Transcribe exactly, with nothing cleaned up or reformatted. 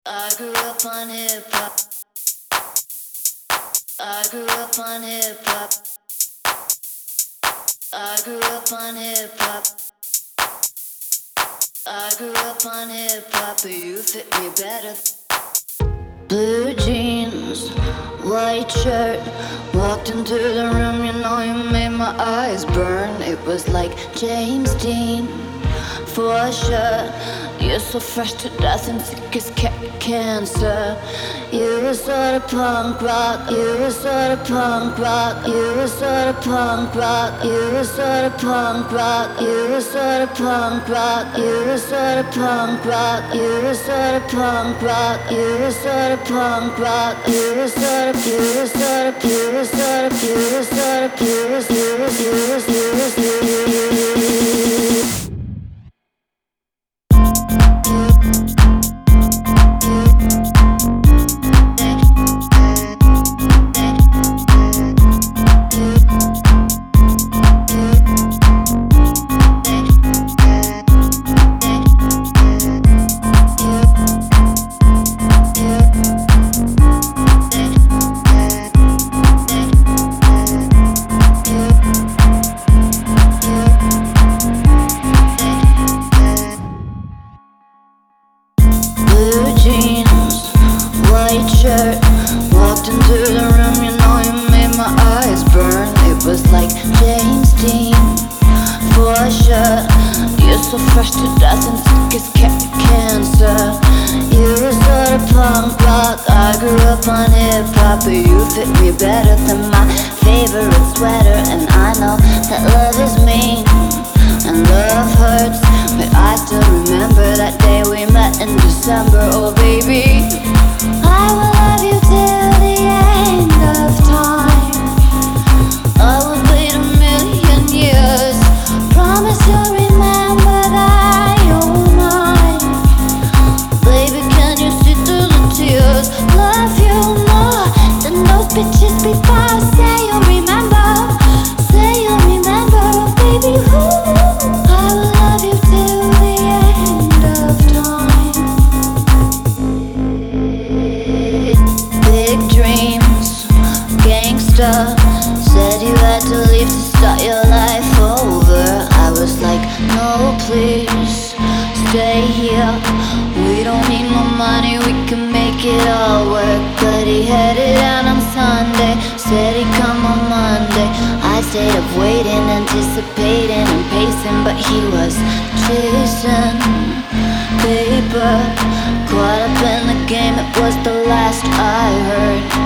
I grew up on hip hop. I grew up on hip hop. I grew up on hip hop. I grew up on hip hop, but you fit me better. Blue jeans, white shirt. Walked into the room, you know you made my eyes burn. It was like James Dean, for sure. You're so fresh to death and sick as ca- cancer. You were sort of punk rock. You were sort of punk rock. You were sort of punk rock. You were sort of punk rock. You were sort of punk rock. You were sort of punk rock. You were sort of punk rock. You were sort of punk rock. You were sort of. You were sort of. You were sort of. You were sort of. You were. You were. You were. You were. You were. Blue jeans, white shirt. Walked into the room, you know you made my eyes burn. It was like James Dean, for sure. You're so fresh to death and sick as ca- cancer. You were sort of punk rock. I grew up on hip hop, but you fit me better than my favorite sweater. And I know that love is mean and love hurts, but I still remember that day we met in December. Oh baby, I will love you till the end of time. I will wait a million years. Promise you'll remember that you're mine. Baby, can you see through the tears? Love you more than those bitches before. Say you'll remember. Say you'll remember, baby. Ooh. Said you had to leave to start your life over. I was like, no please, stay here. We don't need no money, we can make it all work. But he headed out on Sunday, said he'd come on Monday. I stayed up waiting, anticipating and pacing, but he was chasing paper. Caught up in the game, it was the last I heard.